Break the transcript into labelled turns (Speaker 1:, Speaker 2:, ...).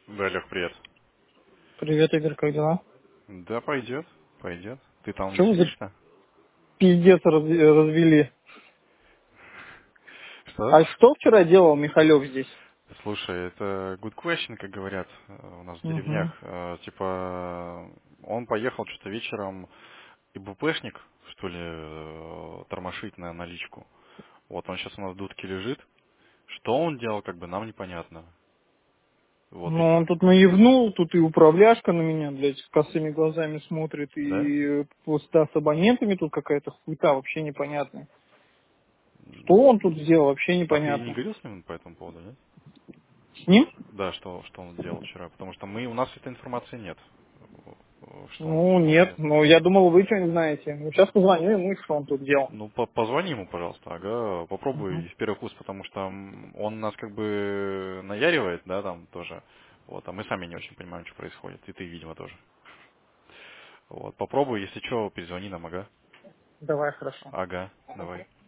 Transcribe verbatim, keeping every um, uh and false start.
Speaker 1: Да, Лех, привет.
Speaker 2: Привет, Игорь, как дела?
Speaker 1: Да, пойдет, пойдет. Ты там
Speaker 2: Что вы за
Speaker 1: веселишься?
Speaker 2: пиздец раз- развели?
Speaker 1: Что?
Speaker 2: А что вчера делал Михалев здесь?
Speaker 1: Слушай, это good question, как говорят э, у нас в
Speaker 2: Угу.
Speaker 1: деревнях. Э, Типа, он поехал что-то вечером, и БПшник, что ли, э, тормошить на наличку. Вот он сейчас у нас в дудке лежит. Что он делал, как бы нам непонятно. Вот,
Speaker 2: Ну,
Speaker 1: и-
Speaker 2: он тут наевнул, тут и управляшка на меня, блядь, с косыми глазами смотрит,
Speaker 1: да?
Speaker 2: и поста с абонентами тут какая-то хуйта, вообще непонятная. Что
Speaker 1: М,
Speaker 2: он тут сделал, вообще
Speaker 1: А ты не
Speaker 2: непонятно.
Speaker 1: говорил с ним по этому поводу, нет?
Speaker 2: С ним?
Speaker 1: Да, что, что он делал вчера, потому что мы, у нас этой информации нет, э, что он
Speaker 2: Ну,
Speaker 1: делал
Speaker 2: нет,
Speaker 1: конкретно.
Speaker 2: ну, я думал, вы что-нибудь знаете. Ну, сейчас позвоню ему, и что он тут делал.
Speaker 1: Ну, по- позвони ему, пожалуйста, ага, попробуй
Speaker 2: Угу.
Speaker 1: из первых уст, потому что м, он нас как бы наяривает, да, там тоже. Вот, а мы сами не очень понимаем, что происходит. И ты, видимо, тоже. Вот, попробуй, если что, перезвони нам, ага.
Speaker 2: Давай, хорошо.
Speaker 1: Ага, давай.